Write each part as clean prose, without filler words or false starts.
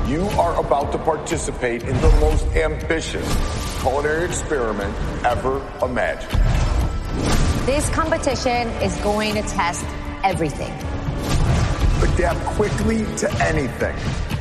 You are about to participate in the most ambitious culinary experiment ever imagined. This competition is going to test everything. Adapt quickly to anything.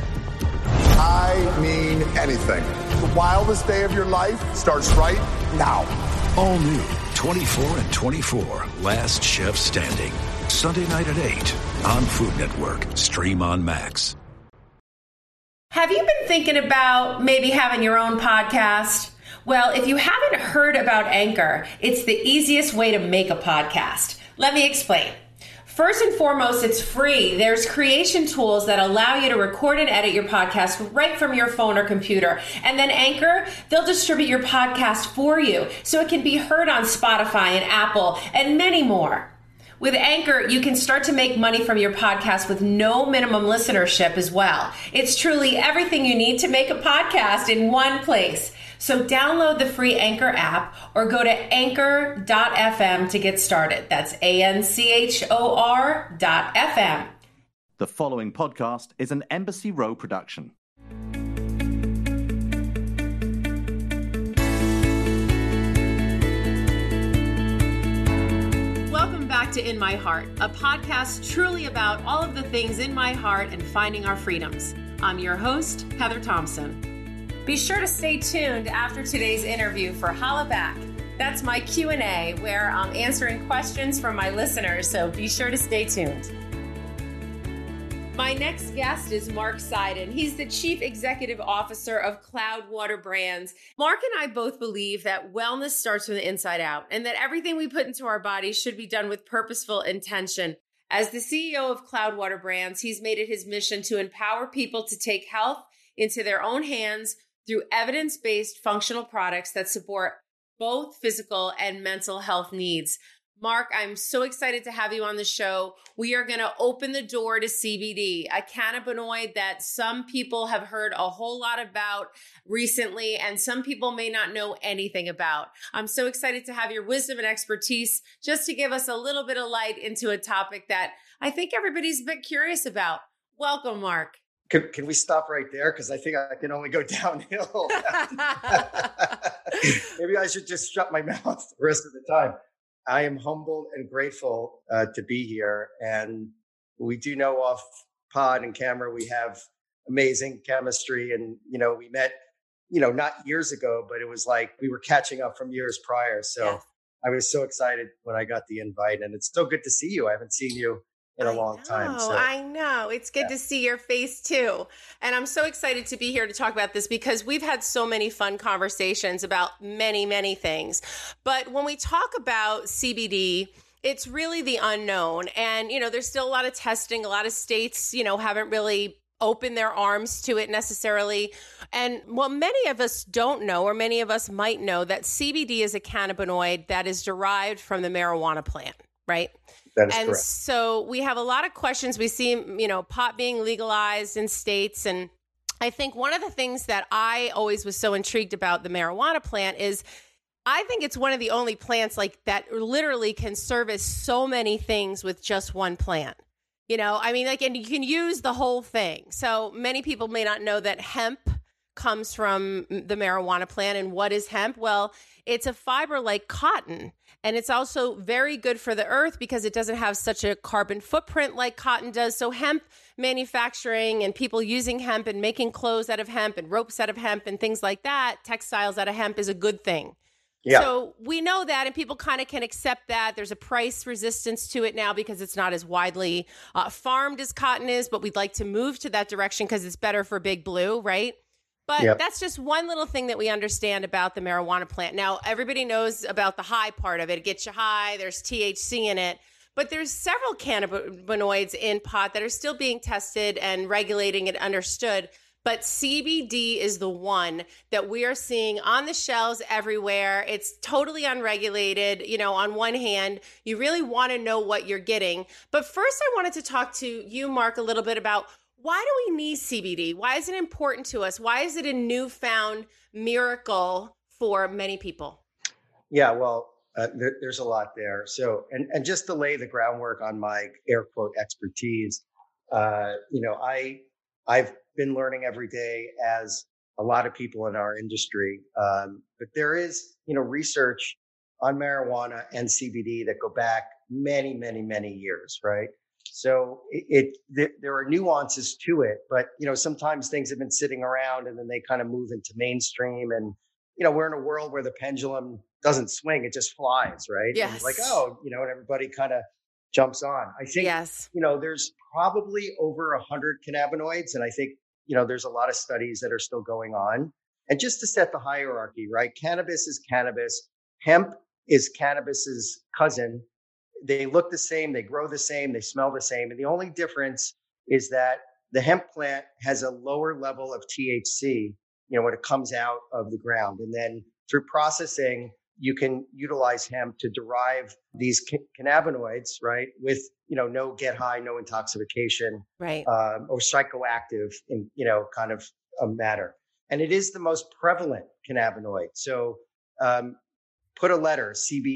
I mean anything. The wildest day of your life starts right now. All new 24 and 24, Last Chef Standing. Sunday night at 8 on Food Network. Stream on Max. Have you been thinking about maybe having your own podcast? Well, if you haven't heard about Anchor, it's the easiest way to make a podcast. Let me explain. First and foremost, it's free. There's creation tools that allow you to record and edit your podcast right from your phone or computer. And then Anchor, they'll distribute your podcast for you so it can be heard on Spotify and Apple and many more. With Anchor, you can start to make money from your podcast with no minimum listenership as well. It's truly everything you need to make a podcast in one place. So download the free Anchor app or go to anchor.fm to get started. That's ANCHOR.FM. The following podcast is an Embassy Row production. Welcome back to In My Heart, a podcast truly about all of the things in my heart and finding our freedoms. I'm your host, Heather Thompson. Be sure to stay tuned after today's interview for Holla Back. That's my Q&A where I'm answering questions from my listeners, so be sure to stay tuned. My next guest is Mark Seiden. He's the Chief Executive Officer of Cloudwater Brands. Mark and I both believe that wellness starts from the inside out and that everything we put into our bodies should be done with purposeful intention. As the CEO of Cloudwater Brands, he's made it his mission to empower people to take health into their own hands through evidence-based functional products that support both physical and mental health needs. Mark, I'm so excited to have you on the show. We are going to open the door to CBD, a cannabinoid that some people have heard a whole lot about recently, and some people may not know anything about. I'm so excited to have your wisdom and expertise just to give us a little bit of light into a topic that I think everybody's a bit curious about. Welcome, Mark. Can we stop right there? Because I think I can only go downhill. Maybe I should just shut my mouth the rest of the time. I am humbled and grateful to be here. And we do know off pod and camera, we have amazing chemistry. And, we met, not years ago, but it was like we were catching up from years prior. So yeah. I was so excited when I got the invite. And it's so good to see you. I haven't seen you in a long time. So. I know. It's good to see your face too. And I'm so excited to be here to talk about this because we've had so many fun conversations about many, many things. But when we talk about CBD, it's really the unknown. And, there's still a lot of testing. A lot of states, haven't really opened their arms to it necessarily. And many of us don't know, or many of us might know that CBD is a cannabinoid that is derived from the marijuana plant, right? That is and correct. So we have a lot of questions. We see, pot being legalized in states. And I think one of the things that I always was so intrigued about the marijuana plant is I think it's one of the only plants like that literally can service so many things with just one plant. And you can use the whole thing. So many people may not know that hemp comes from the marijuana plant. And what is hemp? Well, it's a fiber like cotton. And it's also very good for the earth because it doesn't have such a carbon footprint like cotton does. So hemp manufacturing and people using hemp and making clothes out of hemp and ropes out of hemp and things like that, textiles out of hemp is a good thing. Yeah. So we know that and people kind of can accept that. There's a price resistance to it now because it's not as widely farmed as cotton is, but we'd like to move to that direction because it's better for Big Blue, right? But that's just one little thing that we understand about the marijuana plant. Now, everybody knows about the high part of it. It gets you high. There's THC in it. But there's several cannabinoids in pot that are still being tested and regulating and understood. But CBD is the one that we are seeing on the shelves everywhere. It's totally unregulated. On one hand, you really want to know what you're getting. But first, I wanted to talk to you, Mark, a little bit about why do we need CBD? Why is it important to us? Why is it a newfound miracle for many people? Yeah, well, there's a lot there. So, and just to lay the groundwork on my air quote expertise, I I've been learning every day, as a lot of people in our industry. But there is, research on marijuana and CBD that go back many, many, many years, right? So there are nuances to it, but sometimes things have been sitting around and then they kind of move into mainstream, and we're in a world where the pendulum doesn't swing; it just flies, right? Yes. And like, and everybody kind of jumps on. I think, yes. There's probably over 100 cannabinoids, and I think there's a lot of studies that are still going on. And just to set the hierarchy, right? Cannabis is cannabis. Hemp is cannabis's cousin. They look the same, they grow the same, they smell the same. And the only difference is that the hemp plant has a lower level of THC, when it comes out of the ground. And then through processing, you can utilize hemp to derive these cannabinoids, right? With, no get high, no intoxication, right? Or psychoactive in, kind of a matter. And it is the most prevalent cannabinoid. So, put a letter,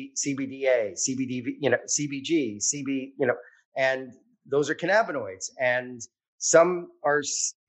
CBDA, CBD, CBG, CB, and those are cannabinoids. And some are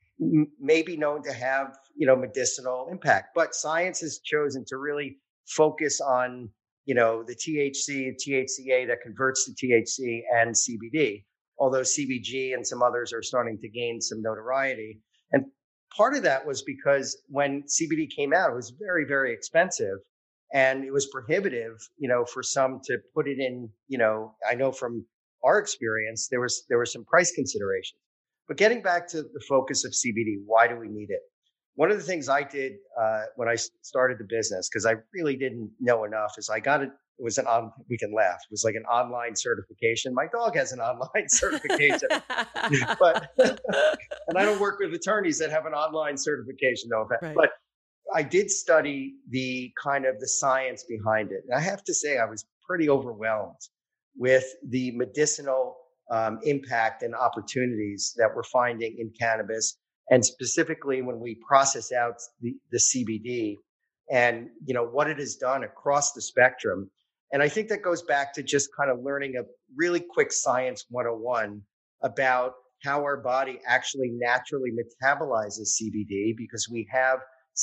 maybe known to have, medicinal impact, but science has chosen to really focus on, the THC, THCA that converts to THC and CBD, although CBG and some others are starting to gain some notoriety. And part of that was because when CBD came out, it was very, very expensive. And it was prohibitive, for some to put it in, I know from our experience, there were some price considerations. But getting back to the focus of CBD, why do we need it? One of the things I did when I started the business, because I really didn't know enough, is I got it. It was we can laugh. It was like an online certification. My dog has an online certification, but and I don't work with attorneys that have an online certification, no offense. Right. But I did study the science behind it. And I have to say, I was pretty overwhelmed with the medicinal impact and opportunities that we're finding in cannabis. And specifically when we process out the CBD and, what it has done across the spectrum. And I think that goes back to just kind of learning a really quick science 101 about how our body actually naturally metabolizes CBD, because we have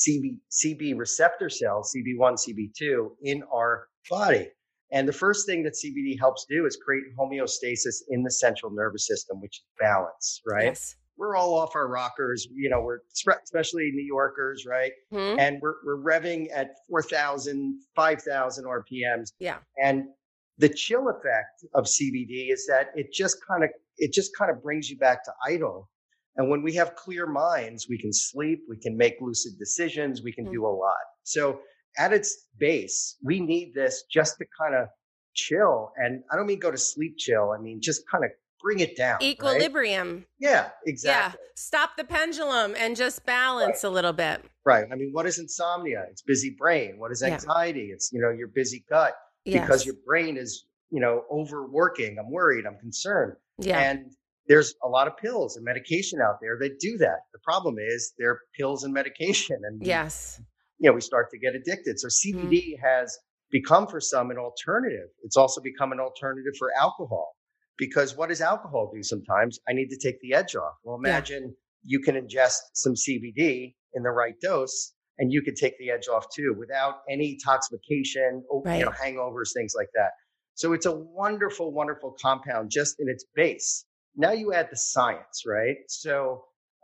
CB receptor cells, CB1, CB2 in our body. And the first thing that CBD helps do is create homeostasis in the central nervous system, which is balance, right? Yes. We're all off our rockers, we're especially New Yorkers, right? Mm-hmm. And we're revving at 4,000, 5,000 RPMs. Yeah. And the chill effect of CBD is that it just kind of brings you back to idle. And when we have clear minds, we can sleep, we can make lucid decisions, we can do a lot. So at its base, we need this just to kind of chill. And I don't mean go to sleep chill. I mean, just kind of bring it down. Equilibrium. Right? Yeah, exactly. Yeah. Stop the pendulum and just balance a little bit. Right. I mean, what is insomnia? It's busy brain. What is anxiety? Yeah. It's, your busy gut because your brain is, overworking. I'm worried. I'm concerned. Yeah. And there's a lot of pills and medication out there that do that. The problem is they're pills and medication. And, yes, we start to get addicted. So CBD has become for some an alternative. It's also become an alternative for alcohol, because what does alcohol do sometimes? I need to take the edge off. Well, imagine you can ingest some CBD in the right dose and you could take the edge off too without any toxification, hangovers, things like that. So it's a wonderful, wonderful compound just in its base. Now you add the science, right? So,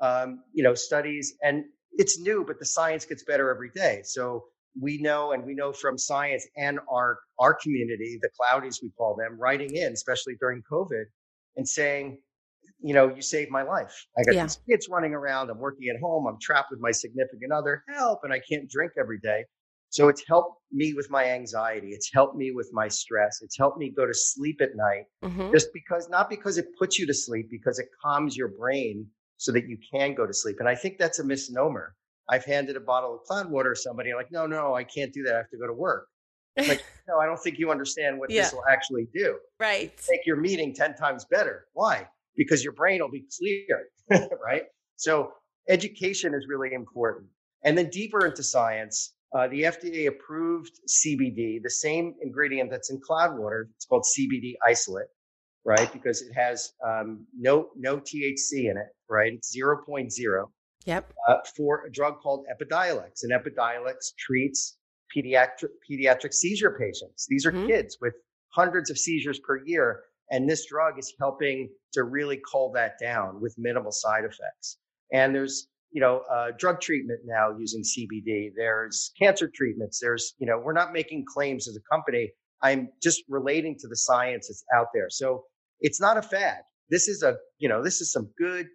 studies, and it's new, but the science gets better every day. So we know from science and our community, the cloudies we call them, writing in, especially during COVID, and saying, you saved my life. I got these kids running around. I'm working at home. I'm trapped with my significant other. Help. And I can't drink every day. So it's helped me with my anxiety. It's helped me with my stress. It's helped me go to sleep at night, not because it puts you to sleep, because it calms your brain so that you can go to sleep. And I think that's a misnomer. I've handed a bottle of cloud water to somebody. I'm like, no, I can't do that. I have to go to work. I'm like, no, I don't think you understand what this will actually do. Right. Make your meeting 10 times better. Why? Because your brain will be clear, right? So education is really important. And then deeper into science, the FDA approved CBD, the same ingredient that's in cloud water. It's called CBD isolate, right? Because it has no THC in it, right? It's 0.0 for a drug called Epidiolex. And Epidiolex treats pediatric seizure patients. These are kids with hundreds of seizures per year. And this drug is helping to really cull that down with minimal side effects. And there's, drug treatment now using CBD. There's cancer treatments. There's, we're not making claims as a company. I'm just relating to the science that's out there. So it's not a fad. This is some good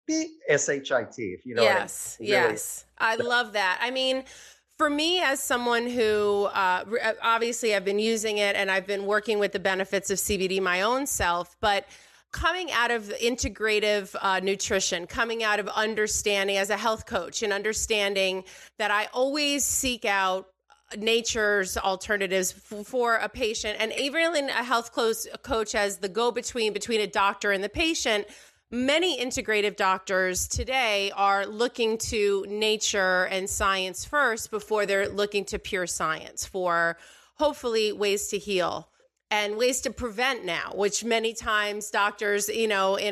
SHIT, if you know what I mean. Yes. I love that. I mean, for me, as someone who obviously I've been using it and I've been working with the benefits of CBD my own self, but coming out of integrative nutrition, coming out of understanding as a health coach and understanding that I always seek out nature's alternatives for a patient, and even a health coach as the go-between between a doctor and the patient. Many integrative doctors today are looking to nature and science first before they're looking to pure science for hopefully ways to heal and ways to prevent now, which many times doctors, in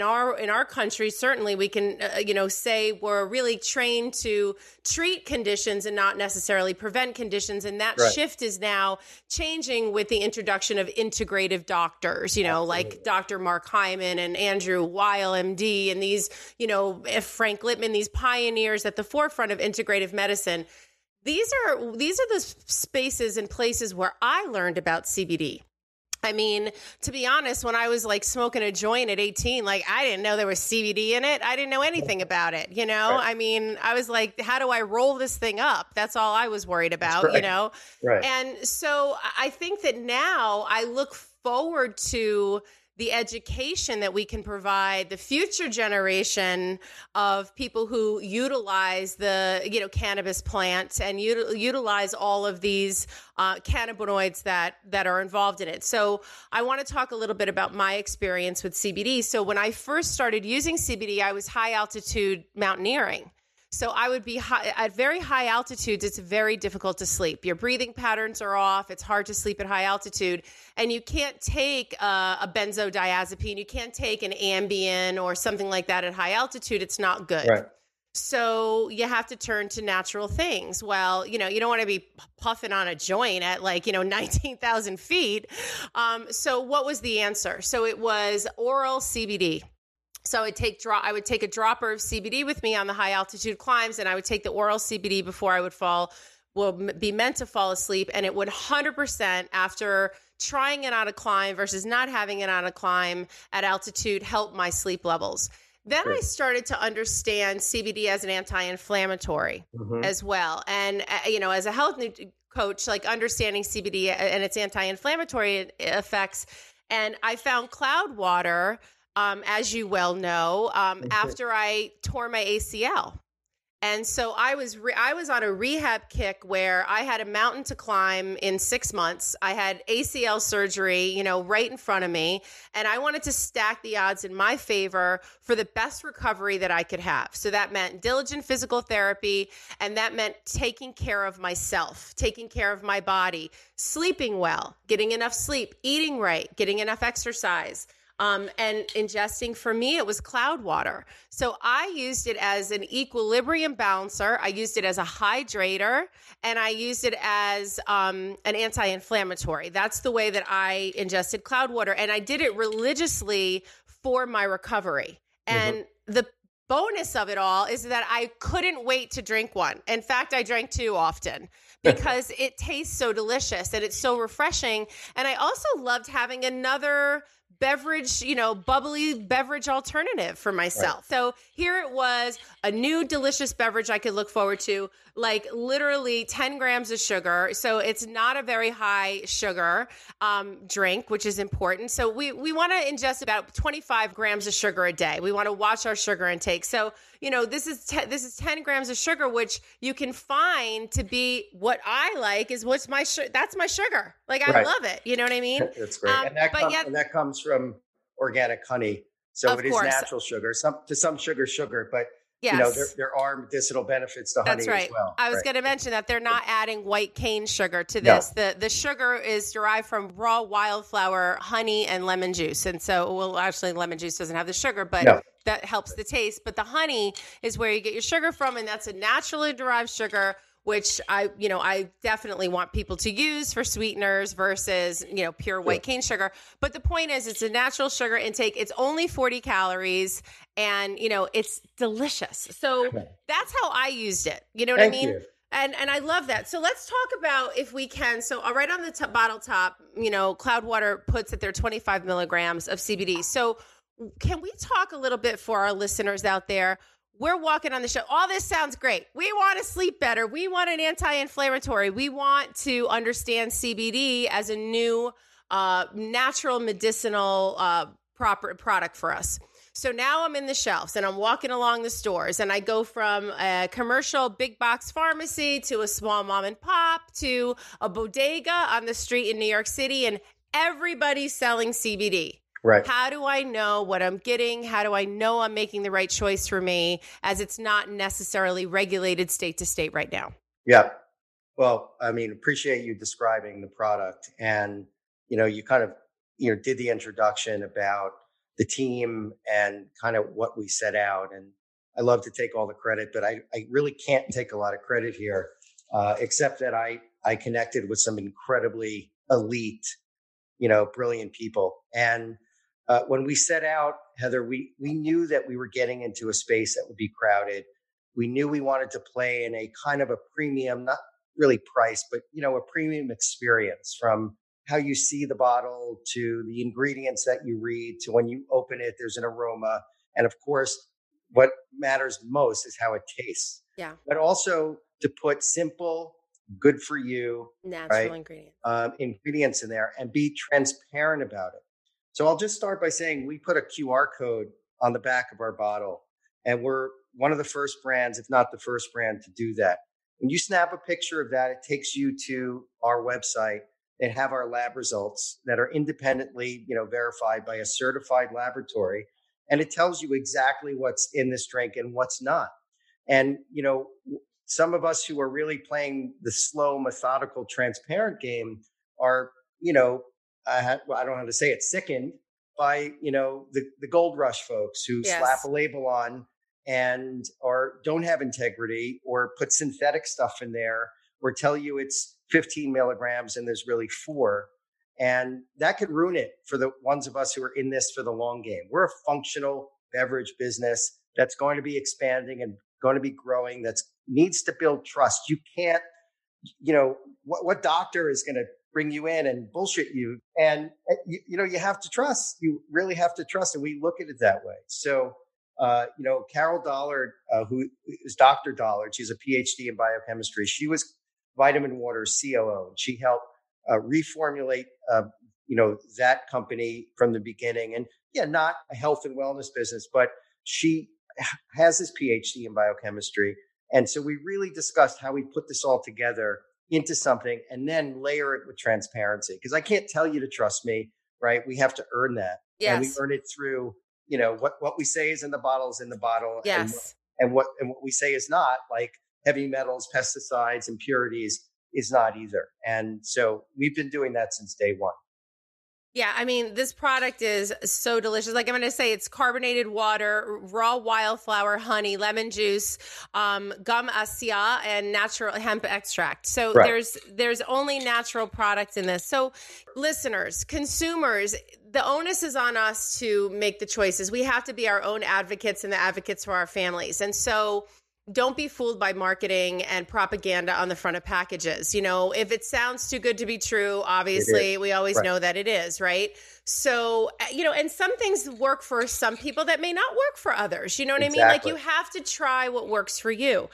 our country, certainly we can, say we're really trained to treat conditions and not necessarily prevent conditions. And that shift is now changing with the introduction of integrative doctors, like Dr. Mark Hyman and Andrew Weil, MD, and these, Frank Littman, these pioneers at the forefront of integrative medicine. These are the spaces and places where I learned about CBD. I mean, to be honest, when I was like smoking a joint at 18, like I didn't know there was CBD in it. I didn't know anything about it, Right. I mean, I was like, how do I roll this thing up? That's all I was worried about, Right. And so I think that now I look forward to the education that we can provide the future generation of people who utilize the, cannabis plant and utilize all of these cannabinoids that are involved in it. So I want to talk a little bit about my experience with CBD. So when I first started using CBD, I was high altitude mountaineering. So I would be at very high altitudes. It's very difficult to sleep. Your breathing patterns are off. It's hard to sleep at high altitude. And you can't take a benzodiazepine. You can't take an Ambien or something like that at high altitude. It's not good. Right. So you have to turn to natural things. Well, you don't want to be puffing on a joint at 19,000 feet. So what was the answer? So it was oral CBD. So I would take a dropper of CBD with me on the high altitude climbs, and I would take the oral CBD before I would be meant to fall asleep. And it would 100% after trying it on a climb versus not having it on a climb at altitude help my sleep levels. Then I started to understand CBD as an anti-inflammatory as well. And, as a health coach, like understanding CBD and its anti-inflammatory effects. And I found Cloudwater, as you well know, after I tore my ACL. And so I was on a rehab kick where I had a mountain to climb in 6 months. I had ACL surgery, right in front of me. And I wanted to stack the odds in my favor for the best recovery that I could have. So that meant diligent physical therapy. And that meant taking care of myself, taking care of my body, sleeping well, getting enough sleep, eating right, getting enough exercise. And ingesting, for me, it was Cloudwater. So I used it as an equilibrium balancer. I used it as a hydrator, and I used it as an anti-inflammatory. That's the way that I ingested Cloudwater. And I did it religiously for my recovery. And the bonus of it all is that I couldn't wait to drink one. In fact, I drank 2 often because it tastes so delicious and it's so refreshing. And I also loved having another beverage, bubbly beverage alternative for myself. Right. So here it was, a new delicious beverage I could look forward to, like literally 10 grams of sugar. So it's not a very high sugar drink, which is important. So we want to ingest about 25 grams of sugar a day. We want to watch our sugar intake. So, this is 10 grams of sugar, which you can find to be what I like is that's my sugar. Like, I love it. You know what I mean? That's great. And that comes from organic honey. So it is natural sugar, some sugar, but Yes. There are medicinal benefits to honey That's right. as well. I was going to mention that they're not adding white cane sugar to this. No. The sugar is derived from raw wildflower honey and lemon juice. And so, well, actually lemon juice doesn't have the sugar, but that helps the taste. But the honey is where you get your sugar from. And that's a naturally derived sugar, which I definitely want people to use for sweeteners versus, pure white cane sugar. But the point is, it's a natural sugar intake. It's only 40 calories and, it's delicious. So that's how I used it. You know what I mean? You. And I love that. So let's talk about, if we can. So right on the bottle top, Cloudwater puts that there are 25 milligrams of CBD. So can we talk a little bit for our listeners out there? We're walking on the show. All this sounds great. We want to sleep better. We want an anti-inflammatory. We want to understand CBD as a new natural medicinal proper product for us. So now I'm in the shelves and I'm walking along the stores and I go from a commercial big box pharmacy to a small mom and pop to a bodega on the street in New York City, and everybody's selling CBD. Right. How do I know what I'm getting? How do I know I'm making the right choice for me, as it's not necessarily regulated state to state right now? Yeah. Well, appreciate you describing the product. And, you kind of, did the introduction about the team and kind of what we set out. And I love to take all the credit, but I really can't take a lot of credit here, except that I connected with some incredibly elite, brilliant people. And when we set out, Heather, we knew that we were getting into a space that would be crowded. We knew we wanted to play in a kind of a premium, not really price, but, a premium experience, from how you see the bottle to the ingredients that you read to when you open it, there's an aroma. And of course, what matters most is how it tastes. Yeah. But also to put simple, good for you, natural ingredients in there and be transparent about it. So I'll just start by saying we put a QR code on the back of our bottle, and we're one of the first brands, if not the first brand, to do that. When you snap a picture of that, it takes you to our website and have our lab results that are independently, verified by a certified laboratory. And it tells you exactly what's in this drink and what's not. And, some of us who are really playing the slow, methodical, transparent game are, I don't know how to say it, sickened by, the gold rush folks who slap a label on and don't have integrity, or put synthetic stuff in there, or tell you it's 15 milligrams and there's really 4. And that could ruin it for the ones of us who are in this for the long game. We're a functional beverage business that's going to be expanding and going to be growing, that needs to build trust. You can't, what doctor is going to bring you in and bullshit you? And, you have to trust. You really have to trust. And we look at it that way. So, Carol Dollard, who is Dr. Dollard, she's a PhD in biochemistry. She was Vitamin Water's COO. And she helped reformulate, that company from the beginning. And not a health and wellness business, but she has this PhD in biochemistry. And so we really discussed how we put this all together into something and then layer it with transparency. Because I can't tell you to trust me, right? We have to earn that. Yes. And we earn it through, what we say is in the bottle is in the bottle. Yes. And what we say is not, like heavy metals, pesticides, impurities, is not either. And so we've been doing that since day one. Yeah, this product is so delicious. Like I'm going to say, it's carbonated water, raw wildflower honey, lemon juice, gum acia, and natural hemp extract. So there's only natural products in this. So listeners, consumers, the onus is on us to make the choices. We have to be our own advocates and the advocates for our families. And so don't be fooled by marketing and propaganda on the front of packages. If it sounds too good to be true, obviously we always know that it is, right? So, and some things work for some people that may not work for others. You know what I mean? Like you have to try what works for you.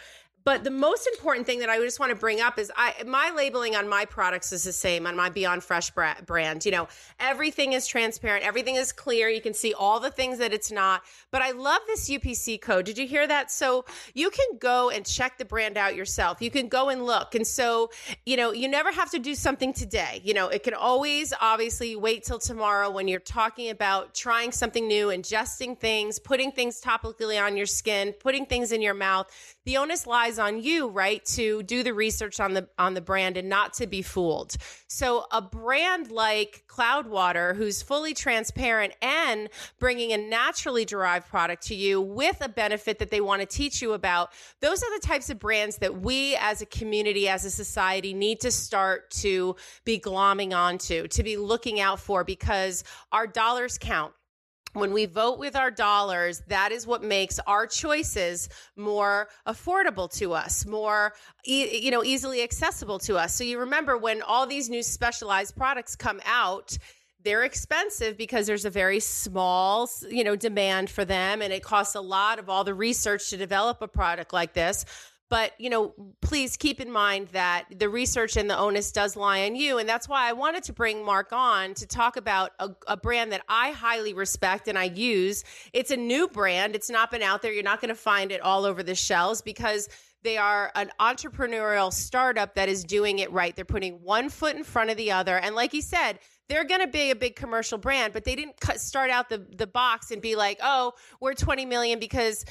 But the most important thing that I just want to bring up is my labeling on my products is the same on my Beyond Fresh brand. You know, everything is transparent. Everything is clear. You can see all the things that it's not. But I love this UPC code. Did you hear that? So you can go and check the brand out yourself. You can go and look. And so, you know, you never have to do something today. You know, it can always obviously wait till tomorrow when you're talking about trying something new, ingesting things, putting things topically on your skin, putting things in your mouth. The onus lies on you, right, to do the research on the brand and not to be fooled. So a brand like Cloudwater, who's fully transparent and bringing a naturally derived product to you with a benefit that they want to teach you about, those are the types of brands that we as a community, as a society, need to start to be glomming onto, to be looking out for, because our dollars count. When we vote with our dollars, that is what makes our choices more affordable to us, more easily accessible to us. So you remember when all these new specialized products come out, they're expensive because there's a very small, demand for them, and it costs a lot of all the research to develop a product like this. But, please keep in mind that the research and the onus does lie on you. And that's why I wanted to bring Mark on to talk about a brand that I highly respect and I use. It's a new brand. It's not been out there. You're not going to find it all over the shelves because they are an entrepreneurial startup that is doing it right. They're putting one foot in front of the other. And like you said, they're going to be a big commercial brand, but they didn't start out the box and be like, oh, we're 20 million because,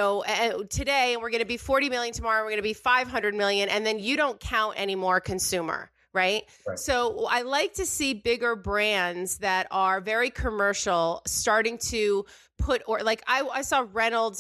today, and we're going to be 40 million tomorrow, we're going to be 500 million. And then you don't count any more consumer, right? So I like to see bigger brands that are very commercial starting to put, or like I saw Reynolds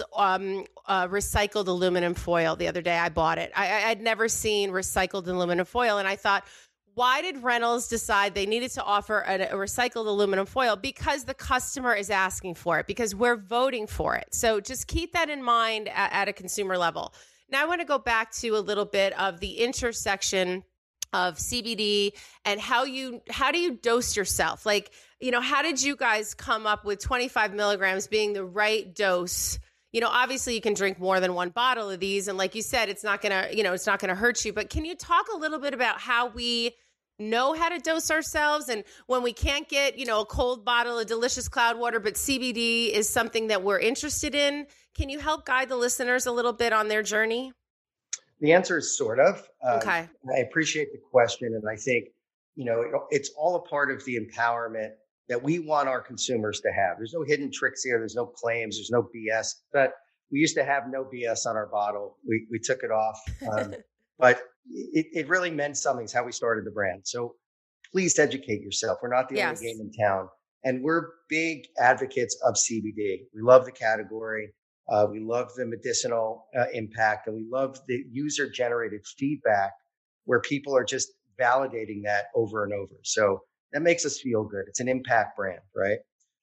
recycled aluminum foil the other day. I bought it. I'd never seen recycled aluminum foil. And I thought, why did Reynolds decide they needed to offer a recycled aluminum foil? Because the customer is asking for it, because we're voting for it. So just keep that in mind at a consumer level. Now I want to go back to a little bit of the intersection of CBD and how do you dose yourself? Like, how did you guys come up with 25 milligrams being the right dose? Obviously you can drink more than one bottle of these. And like you said, it's not going to hurt you. But can you talk a little bit about how we know how to dose ourselves, and when we can't get, a cold bottle of delicious Cloudwater, but CBD is something that we're interested in? Can you help guide the listeners a little bit on their journey? The answer is sort of. Okay. I appreciate the question. And I think, it's all a part of the empowerment that we want our consumers to have. There's no hidden tricks here. There's no claims. There's no BS. But we used to have no BS on our bottle. We took it off. But it really meant something. It's how we started the brand. So please educate yourself. We're not the only game in town. And we're big advocates of CBD. We love the category. We love the medicinal impact. And we love the user-generated feedback where people are just validating that over and over. So that makes us feel good. It's an impact brand, right?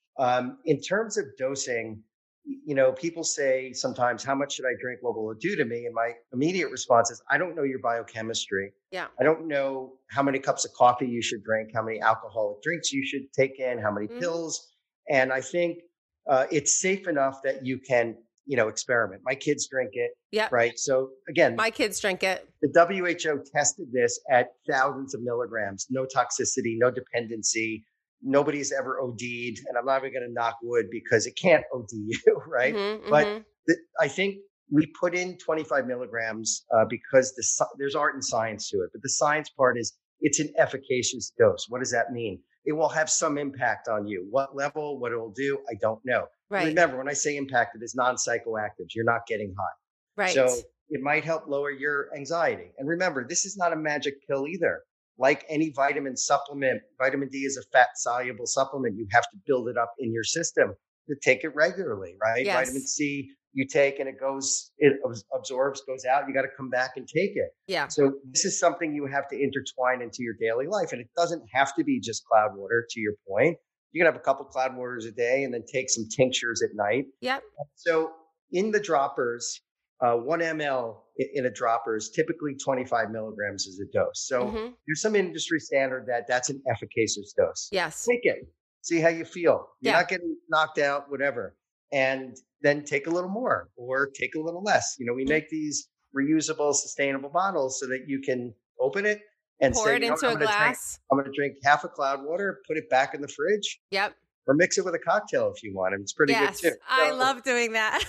In terms of dosing, people say sometimes, how much should I drink? What will it do to me? And my immediate response is, I don't know your biochemistry. Yeah. I don't know how many cups of coffee you should drink, how many alcoholic drinks you should take in, how many pills. And I think it's safe enough that you can, experiment. My kids drink it. Yeah. Right. So again, my kids drink it. The WHO tested this at thousands of milligrams, no toxicity, no dependency. Nobody's ever OD'd, and I'm not even going to knock wood because it can't OD you, right? But I think we put in 25 milligrams because there's art and science to it. But the science part is it's an efficacious dose. What does that mean? It will have some impact on you. What level, what it will do, I don't know. Right. Remember, when I say impact, it is non-psychoactives. You're not getting high. Right. So it might help lower your anxiety. And remember, this is not a magic pill either. Like any vitamin supplement, vitamin D is a fat-soluble supplement. You have to build it up in your system to take it regularly, right? Yes. Vitamin C you take and it absorbs, goes out. You got to come back and take it. Yeah. So this is something you have to intertwine into your daily life. And it doesn't have to be just Cloudwater, to your point. You can have a couple Cloudwaters a day and then take some tinctures at night. Yep. So in the droppers, 1 ml in a dropper is typically 25 milligrams as a dose. So there's some industry standard that's an efficacious dose. Yes. Take it. See how you feel. You're not getting knocked out, whatever. And then take a little more or take a little less. We make these reusable, sustainable bottles so that you can open it and pour say, it into a glass. I'm going to drink half a Cloudwater, put it back in the fridge. Yep. Or mix it with a cocktail if you want. And it's pretty good too. I love doing that.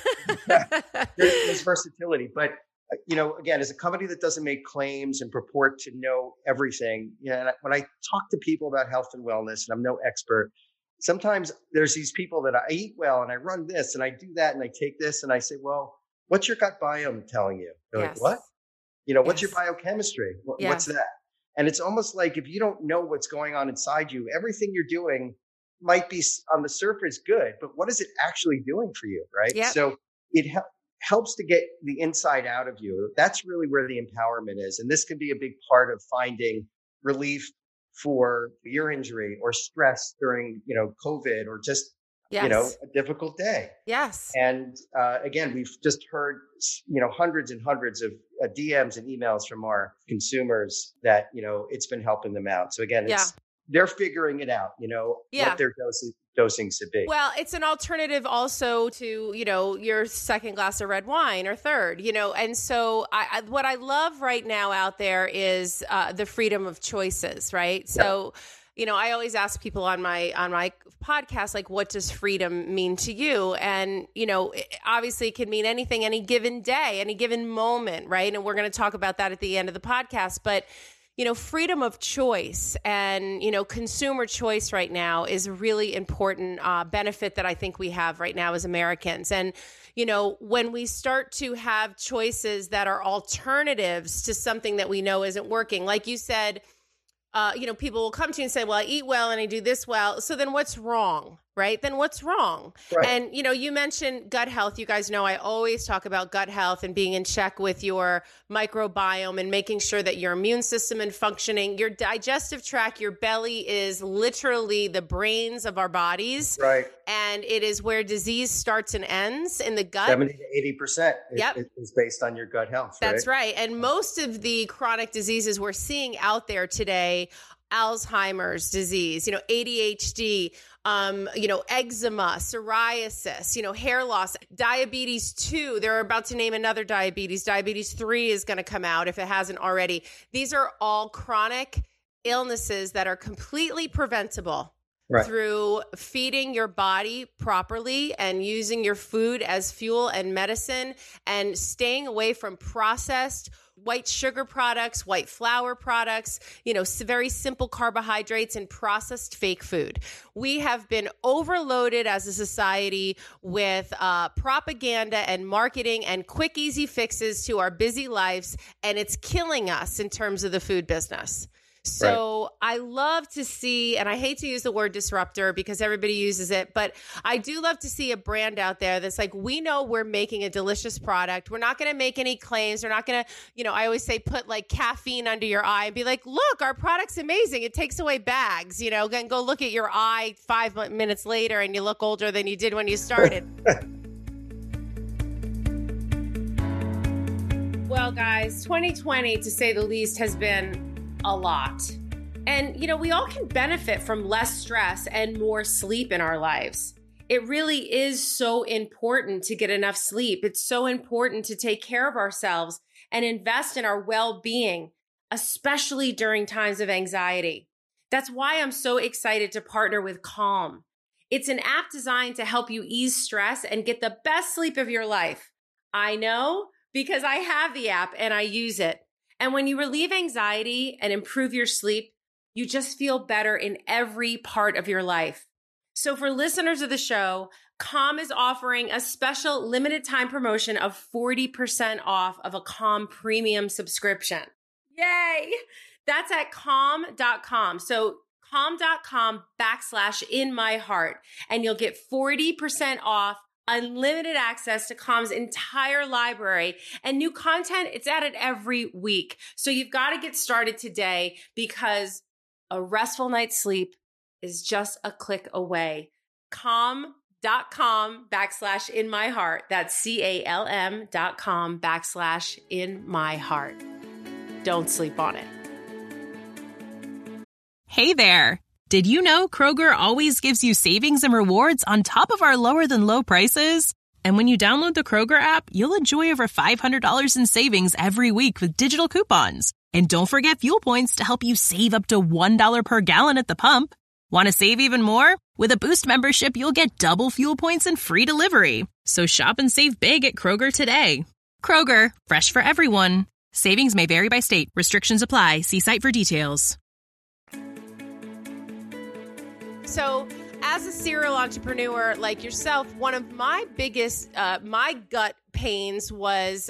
There's versatility. But, again, as a company that doesn't make claims and purport to know everything, and when I talk to people about health and wellness, and I'm no expert, sometimes there's these people that I eat well and I run this and I do that and I take this and I say, well, what's your gut biome telling you? They're like, what? What's your biochemistry? What's that? And it's almost like if you don't know what's going on inside you, everything you're doing might be on the surface good, but what is it actually doing for you, right? Yep. So it helps to get the inside out of you. That's really where the empowerment is. And this can be a big part of finding relief for your injury or stress during, COVID or just, a difficult day. Yes. And again, we've just heard, hundreds and hundreds of DMs and emails from our consumers that, it's been helping them out. So again, they're figuring it out, what their dosing should be. Well, it's an alternative also to, your second glass of red wine or third, and so what I love right now out there is the freedom of choices, right? So, I always ask people on my podcast, like, what does freedom mean to you? And, obviously it can mean anything, any given day, any given moment, right? And we're going to talk about that at the end of the podcast, but freedom of choice and, consumer choice right now is a really important benefit that I think we have right now as Americans. And, when we start to have choices that are alternatives to something that we know isn't working, like you said, people will come to you and say, well, I eat well and I do this well. So then what's wrong? Right? Then what's wrong? Right. And, you mentioned gut health. You guys know I always talk about gut health and being in check with your microbiome and making sure that your immune system is functioning. Your digestive tract, your belly is literally the brains of our bodies. Right. And it is where disease starts and ends in the gut. 70 to 80% is based on your gut health. That's right. And most of the chronic diseases we're seeing out there today, Alzheimer's disease, ADHD, eczema, psoriasis, hair loss, diabetes 2. They're about to name another diabetes. Diabetes 3 is going to come out if it hasn't already. These are all chronic illnesses that are completely preventable through feeding your body properly and using your food as fuel and medicine and staying away from processed white sugar products, white flour products, very simple carbohydrates and processed fake food. We have been overloaded as a society with propaganda and marketing and quick, easy fixes to our busy lives, and it's killing us in terms of the food business. So I love to see, and I hate to use the word disruptor because everybody uses it, but I do love to see a brand out there that's like, we know we're making a delicious product. We're not going to make any claims. We're not going to, I always say, put like caffeine under your eye and be like, look, our product's amazing. It takes away bags, and go look at your eye 5 minutes later and you look older than you did when you started. Well, guys, 2020, to say the least, has been a lot. And, we all can benefit from less stress and more sleep in our lives. It really is so important to get enough sleep. It's so important to take care of ourselves and invest in our well-being, especially during times of anxiety. That's why I'm so excited to partner with Calm. It's an app designed to help you ease stress and get the best sleep of your life. I know because I have the app and I use it. And when you relieve anxiety and improve your sleep, you just feel better in every part of your life. So for listeners of the show, Calm is offering a special limited time promotion of 40% off of a Calm premium subscription. Yay! That's at calm.com. So calm.com/inmyheart. And you'll get 40% off, unlimited access to Calm's entire library, and new content. It's added every week. So you've got to get started today because a restful night's sleep is just a click away. Calm.com/inmyheart. That's CALM.com/inmyheart. Don't sleep on it. Hey there. Did you know Kroger always gives you savings and rewards on top of our lower than low prices? And when you download the Kroger app, you'll enjoy over $500 in savings every week with digital coupons. And don't forget fuel points to help you save up to $1 per gallon at the pump. Want to save even more? With a Boost membership, you'll get double fuel points and free delivery. So shop and save big at Kroger today. Kroger, fresh for everyone. Savings may vary by state. Restrictions apply. See site for details. So, as a serial entrepreneur like yourself, one of my biggest, my gut pains was,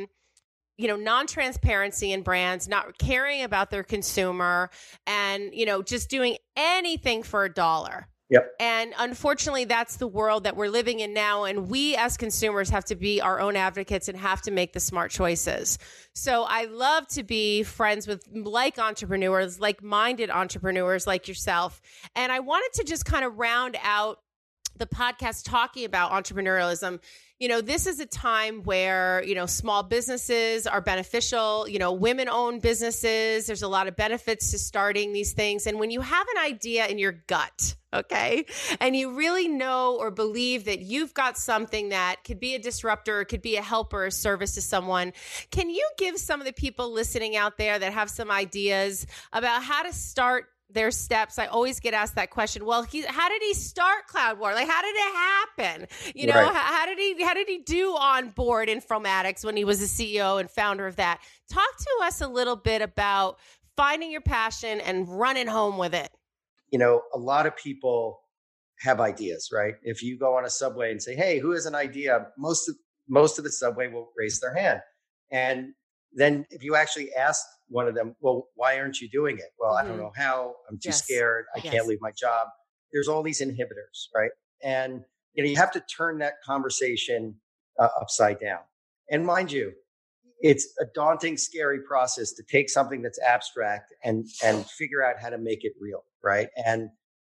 non-transparency in brands, not caring about their consumer, and, just doing anything for a dollar. Yep. And unfortunately, that's the world that we're living in now. And we as consumers have to be our own advocates and have to make the smart choices. So I love to be friends with entrepreneurs, like-minded entrepreneurs like yourself. And I wanted to just kind of round out the podcast talking about entrepreneurialism. This is a time where, small businesses are beneficial, women-owned businesses. There's a lot of benefits to starting these things. And when you have an idea in your gut, okay, and you really know or believe that you've got something that could be a disruptor, it could be a helper, a service to someone, can you give some of the people listening out there that have some ideas about how to start their steps? I always get asked that question. Well, how did he start Cloudwater? Like, how did it happen? Right. How did he do on board Informatics when he was the CEO and founder of that? Talk to us a little bit about finding your passion and running home with it. A lot of people have ideas, right? If you go on a subway and say, "Hey, who has an idea?" Most of the subway will raise their hand. And then if you actually ask one of them, "Well, why aren't you doing it?" "Well, I don't know how. I'm too scared. I can't leave my job." There's all these inhibitors, right? And you have to turn that conversation upside down. And mind you, it's a daunting, scary process to take something that's abstract and figure out how to make it real, right? And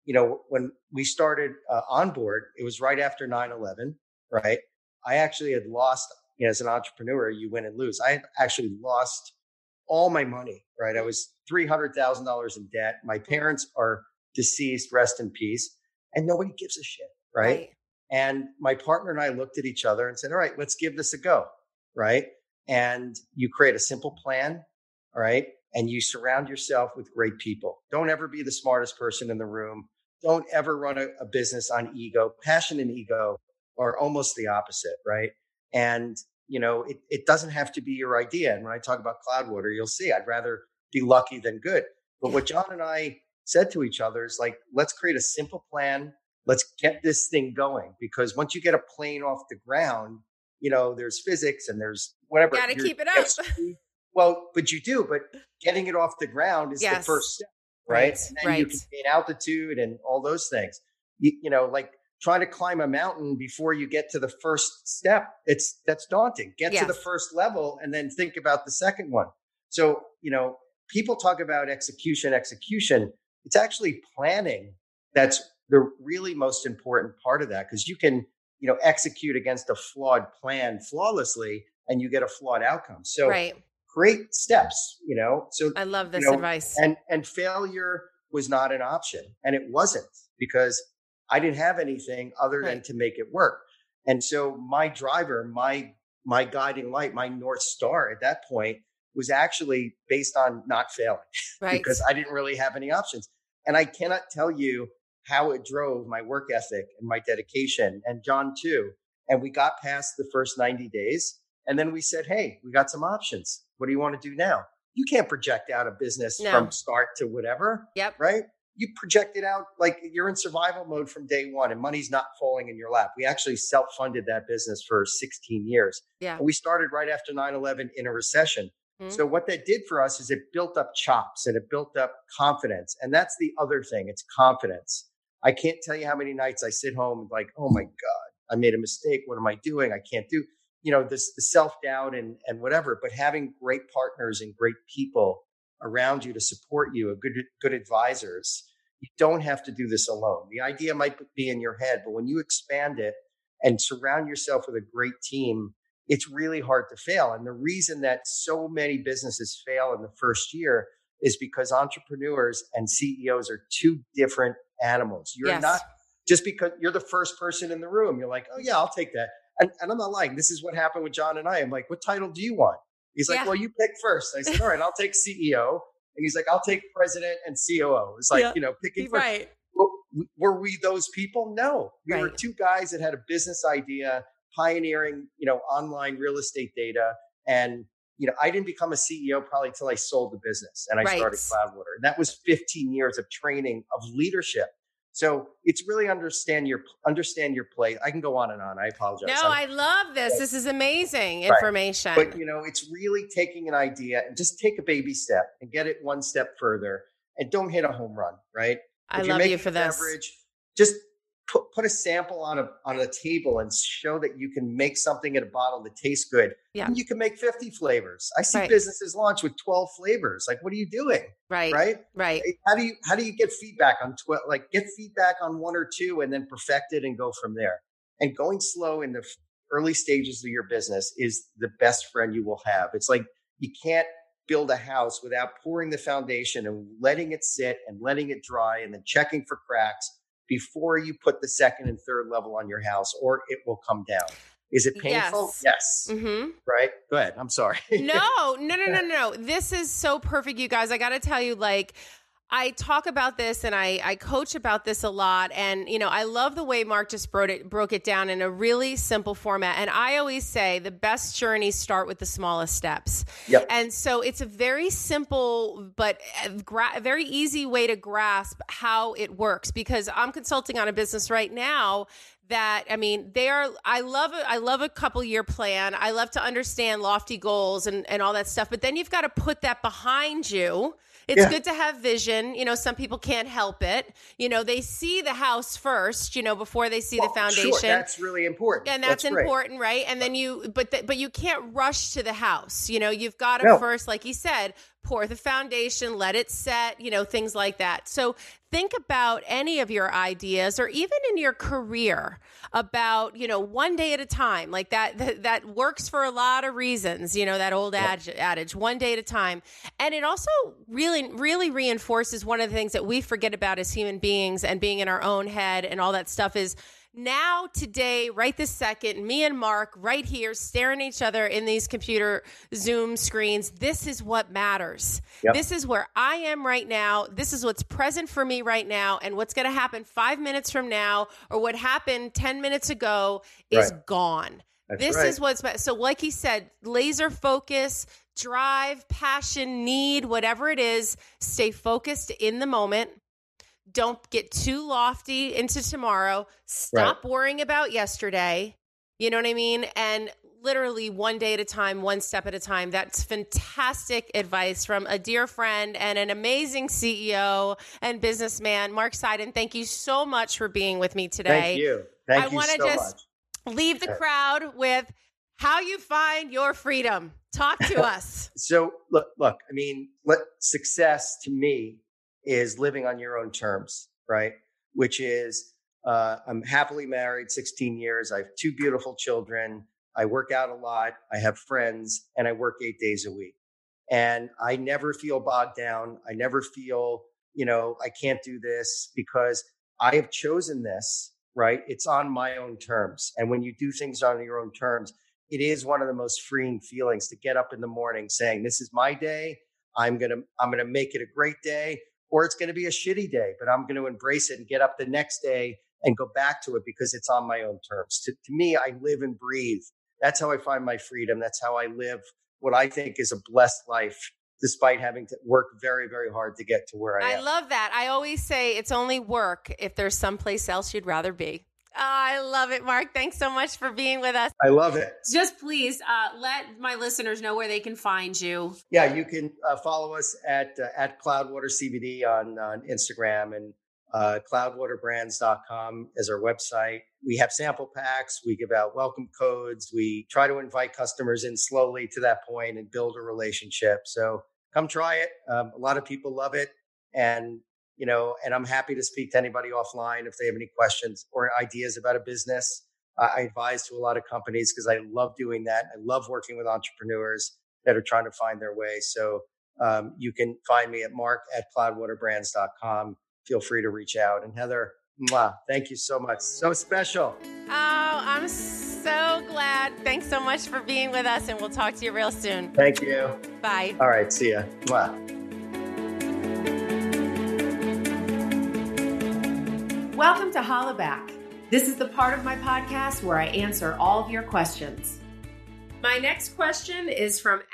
when we started Onboard, it was right after 9/11, right? I actually had lost, as an entrepreneur, you win and lose. I had actually lost all my money, right? I was $300,000 in debt. My parents are deceased, rest in peace, and nobody gives a shit, right? And my partner and I looked at each other and said, "All right, let's give this a go," right? And you create a simple plan, all right? And you surround yourself with great people. Don't ever be the smartest person in the room. Don't ever run a business on ego. Passion and ego are almost the opposite, right? And it doesn't have to be your idea. And when I talk about Cloudwater, you'll see I'd rather be lucky than good. But what John and I said to each other is like, let's create a simple plan. Let's get this thing going. Because once you get a plane off the ground, there's physics and there's whatever. Got to keep it up. Well, but you do. But getting it off the ground is the first step, right? And then you can gain altitude and all those things. Like trying to climb a mountain before you get to the first step, that's daunting. Get to the first level and then think about the second one. So, people talk about execution. It's actually planning. That's the really most important part of that, because you can, execute against a flawed plan flawlessly and you get a flawed outcome. So create steps, So I love this advice. And failure was not an option. And it wasn't, because I didn't have anything other than to make it work. And so my driver, my guiding light, my North Star at that point was actually based on not failing, because I didn't really have any options. And I cannot tell you how it drove my work ethic and my dedication, and John too. And we got past the first 90 days. And then we said, "Hey, we got some options. What do you want to do now?" You can't project out a business from start to whatever, right? You project it out like you're in survival mode from day one and money's not falling in your lap. We actually self-funded that business for 16 years. Yeah. And we started right after 9/11 in a recession. So what that did for us is it built up chops and it built up confidence. And that's the other thing. It's confidence. I can't tell you how many nights I sit home like, "Oh my God, I made a mistake. What am I doing? I can't do," the self-doubt and whatever. But having great partners and great people around you to support you, good advisors, you don't have to do this alone. The idea might be in your head, but when you expand it and surround yourself with a great team, it's really hard to fail. And the reason that so many businesses fail in the first year is because entrepreneurs and CEOs are two different animals. You're not, just because you're the first person in the room, you're like, "Oh yeah, I'll take that." And I'm not lying. This is what happened with John and I. I'm like, what title do you want? He's like, well, you pick first. I said, all right, I'll take CEO. And he's like, I'll take president and COO. It's like, picking first. Right. Were we those people? No. We were two guys that had a business idea, pioneering, online real estate data. And, I didn't become a CEO probably until I sold the business and I started Cloudwater. And that was 15 years of training of leadership. So it's really understand your play. I can go on and on. I apologize. No, I love this. This is amazing information. But, it's really taking an idea and just take a baby step and get it one step further and don't hit a home run, right? I love you for this. Beverage, just put a sample on a table and show that you can make something in a bottle that tastes good. Yeah. And you can make 50 flavors. I see businesses launch with 12 flavors. Like, what are you doing? Right. How do you get feedback on 12? Like, get feedback on one or two and then perfect it and go from there. And going slow in the early stages of your business is the best friend you will have. It's like you can't build a house without pouring the foundation and letting it sit and letting it dry and then checking for cracks before you put the second and third level on your house, or it will come down. Is it painful? Yes. Mm-hmm. Right? Go ahead. I'm sorry. No. This is so perfect, you guys. I got to tell you, I talk about this and I coach about this a lot. And, I love the way Mark just broke it down in a really simple format. And I always say the best journeys start with the smallest steps. Yep. And so it's a very simple, but a very easy way to grasp how it works, because I'm consulting on a business right now that, I love a couple year plan. I love to understand lofty goals and all that stuff, but then you've got to put that behind you. It's good to have vision. Some people can't help it. They see the house first, before they see the foundation. Sure, that's really important. And that's important, right? And then but you can't rush to the house. You've got to first, like you said, pour the foundation, let it set, things like that. So think about any of your ideas, or even in your career, about, one day at a time. Like that works for a lot of reasons, that old adage, one day at a time. And it also really, really reinforces one of the things that we forget about as human beings and being in our own head and all that stuff is, now, today, right this second, me and Mark right here staring at each other in these computer Zoom screens. This is what matters. Yep. This is where I am right now. This is what's present for me right now. And what's going to happen 5 minutes from now, or what happened 10 minutes ago, is gone. This is what's so, like he said, laser focus, drive, passion, need, whatever it is, stay focused in the moment. Don't get too lofty into tomorrow. Stop worrying about yesterday. You know what I mean? And literally one day at a time, one step at a time. That's fantastic advice from a dear friend and an amazing CEO and businessman, Mark Seiden. Thank you so much for being with me today. Thank you. Thank you so much. I want to just leave the crowd with how you find your freedom. Talk to us. So look, success to me is living on your own terms, right? Which is, I'm happily married 16 years. I have 2 beautiful children. I work out a lot. I have friends, and I work 8 days a week. And I never feel bogged down. I never feel, I can't do this, because I have chosen this, right? It's on my own terms. And when you do things on your own terms, it is one of the most freeing feelings to get up in the morning saying, this is my day. I'm going to make it a great day. Or it's going to be a shitty day, but I'm going to embrace it and get up the next day and go back to it because it's on my own terms. To me, I live and breathe. That's how I find my freedom. That's how I live what I think is a blessed life, despite having to work very, very hard to get to where I am. I love that. I always say it's only work if there's someplace else you'd rather be. Oh, I love it, Mark. Thanks so much for being with us. I love it. Just please let my listeners know where they can find you. Yeah, you can follow us at Cloudwater CBD on Instagram, and cloudwaterbrands.com is our website. We have sample packs. We give out welcome codes. We try to invite customers in slowly to that point and build a relationship. So come try it. A lot of people love it. And I'm happy to speak to anybody offline if they have any questions or ideas about a business. I advise to a lot of companies because I love doing that. I love working with entrepreneurs that are trying to find their way. So you can find me at mark@cloudwaterbrands.com. Feel free to reach out. And Heather, thank you so much. So special. Oh, I'm So glad. Thanks so much for being with us, and we'll talk to you real soon. Thank you. Bye. All right. See ya. Mwah. Welcome to Hollaback. This is the part of my podcast where I answer all of your questions. My next question is from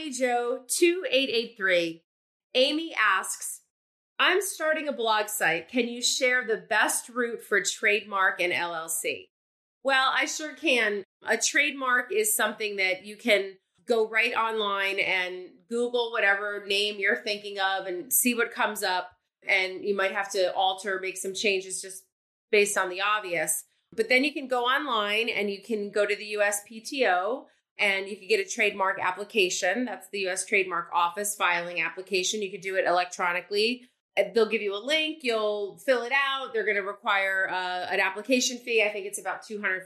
@AmyJo2883. Amy asks, I'm starting a blog site. Can you share the best route for trademark and LLC? Well, I sure can. A trademark is something that you can go right online and Google whatever name you're thinking of and see what comes up. And you might have to alter, make some changes just based on the obvious. But then you can go online and you can go to the USPTO and you can get a trademark application. That's the U.S. Trademark Office filing application. You can do it electronically. They'll give you a link. You'll fill it out. They're going to require an application fee. I think it's about $250.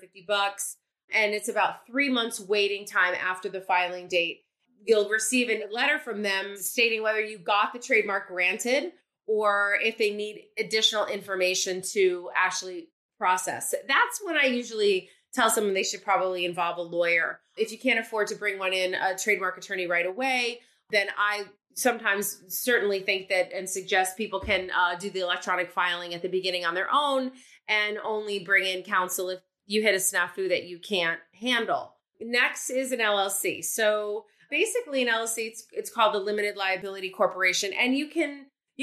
And it's about 3 months waiting time after the filing date. You'll receive a letter from them stating whether you got the trademark granted or if they need additional information to actually process. That's when I usually tell someone they should probably involve a lawyer. If you can't afford to bring one in, a trademark attorney right away, then I sometimes certainly think that and suggest people can do the electronic filing at the beginning on their own and only bring in counsel if you hit a snafu that you can't handle. Next is an LLC. So basically an LLC, it's called the Limited Liability Corporation, and you can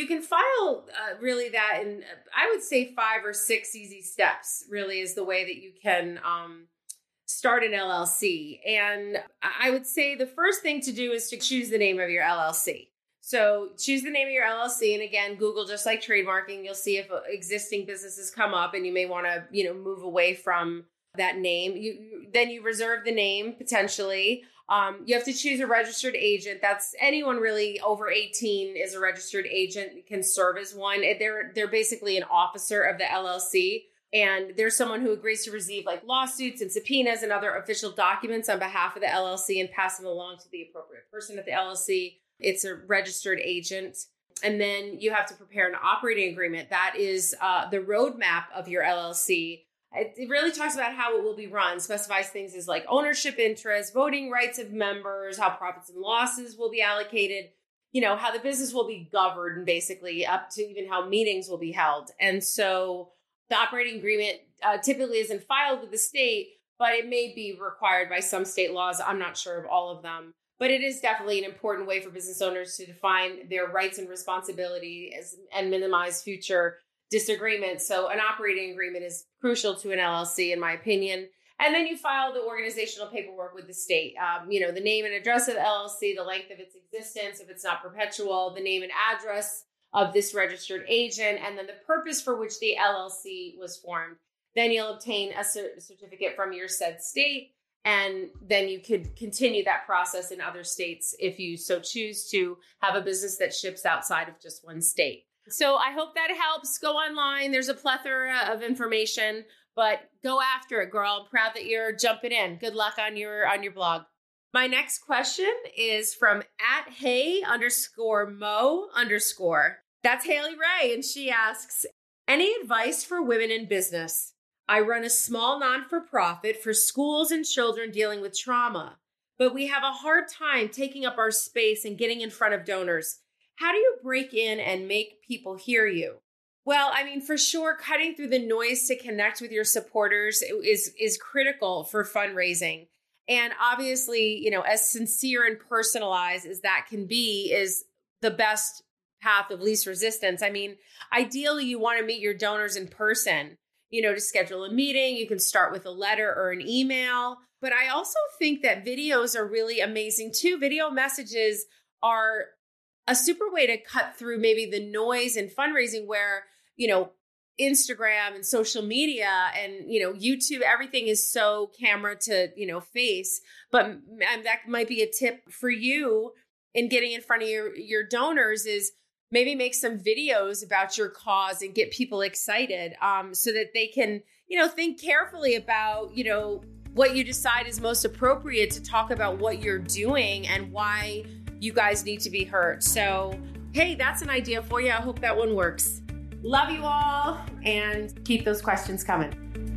file really that in, I would say 5 or 6 easy steps really is the way that you can start an LLC. And I would say the first thing to do is to choose the name of your LLC. So choose the name of your LLC. And again, Google, just like trademarking, you'll see if existing businesses come up and you may want to, move away from that name. Then you reserve the name potentially. You have to choose a registered agent. That's anyone really over 18 is a registered agent, can serve as one. They're basically an officer of the LLC. And there's someone who agrees to receive like lawsuits and subpoenas and other official documents on behalf of the LLC and pass them along to the appropriate person at the LLC. It's a registered agent. And then you have to prepare an operating agreement. That is the roadmap of your LLC. It really talks about how it will be run, specifies things as like ownership interest, voting rights of members, how profits and losses will be allocated, how the business will be governed, basically up to even how meetings will be held. And so the operating agreement typically isn't filed with the state, but it may be required by some state laws. I'm not sure of all of them, but it is definitely an important way for business owners to define their rights and responsibilities and minimize future disagreements. So an operating agreement is crucial to an LLC, in my opinion. And then you file the organizational paperwork with the state. The name and address of the LLC, the length of its existence, if it's not perpetual, the name and address of this registered agent, and then the purpose for which the LLC was formed. Then you'll obtain a certificate from your said state, and then you could continue that process in other states if you so choose to have a business that ships outside of just one state. So I hope that helps. Go online. There's a plethora of information, but go after it, girl. I'm proud that you're jumping in. Good luck on your blog. My next question is from @hey_mo_. That's Haley Ray, and she asks, any advice for women in business? I run a small non-for-profit for schools and children dealing with trauma, but we have a hard time taking up our space and getting in front of donors. How do you break in and make people hear you? Well, I mean, for sure, cutting through the noise to connect with your supporters is critical for fundraising. And obviously, as sincere and personalized as that can be is the best path of least resistance. I mean, ideally, you want to meet your donors in person, to schedule a meeting. You can start with a letter or an email. But I also think that videos are really amazing too. Video messages are a super way to cut through maybe the noise in fundraising where, Instagram and social media and, YouTube, everything is so camera to, face. But that might be a tip for you in getting in front of your donors is maybe make some videos about your cause and get people excited so that they can, think carefully about, what you decide is most appropriate to talk about what you're doing and why you guys need to be heard. So, hey, that's an idea for you. I hope that one works. Love you all and keep those questions coming.